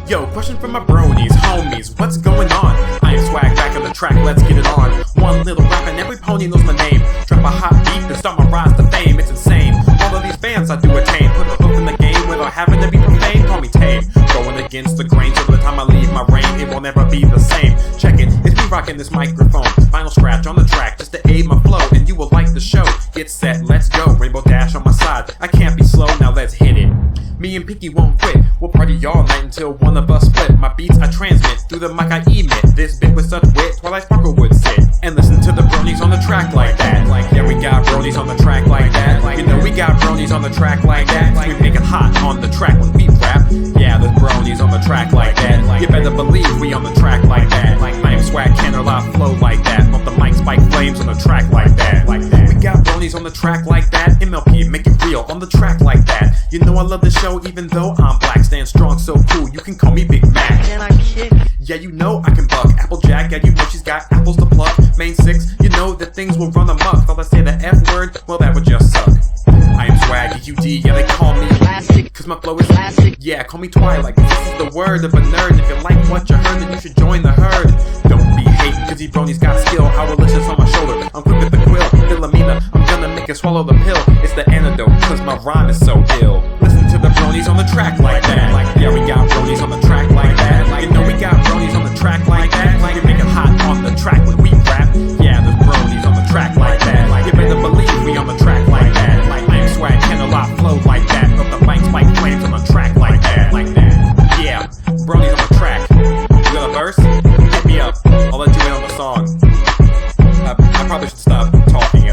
Yo, question for my bronies, homies, what's going on? I am Swag back on the track, let's get it on. One little rap and every pony knows my name. Drop a hot beat and start my rise to fame, it's insane. All of these fans I do attain, put a hook in the game without having to be profane, call me tame. Going against the grain till the time I leave my reign, it will never be the same. Check it, it's me rocking this microphone. Final scratch on the track just to aid my flow, and you will like the show. Get set, let's go, Rainbow Dash on my side. I can't be slow, now let's hit it. Me and Pinky won't quit, we'll party all night until one of us split. My beats I transmit, through the mic I emit. This bit with such wit, Twilight Sparkle would sit and listen to the bronies on the track like that. Like, yeah, we got bronies on the track like that. You know we got bronies on the track like that. We make it hot on the track when we rap. Yeah, there's bronies on the track like that. You better believe we on the track like that. Like, I am Swag, can't lot flow like that. Bump the mic, spike flames on the track like that. We got bronies on the track like that. MLP, make it real on the track like that. You know I love the show even though I'm black. Stand strong, so cool, you can call me Big Mac. Can I kick? Yeah, you know I can buck. Applejack, yeah, you know she's got apples to pluck. Main 6, you know that things will run amok. Thought I say the F word, well that would just suck. I am Swag, UD, yeah they call me Plastic, cause my flow is plastic. Yeah, call me Twilight, cause this is the word of a nerd. If you like what you heard, then you should join the herd. Don't be hating, cause these bronies got skill. Our delicious on my shoulder, I'm quick with the quill. Philomena, I'm gonna make her swallow the pill. It's the antidote, cause my rhyme is so ill. Listen to the bronies on the track like that. Yeah, we got bronies on the track like that. You know we got bronies on the track like that. You make it hot on the track when we rap. Yeah, there's bronies on the track like that. You better believe we on the track like that. I am Swag, can a lot flow like that. Up the mic, spike flames on the track like that. Yeah, bronies on the track. You got a verse? Hit me up. I'll let you in on the song. I probably should stop talking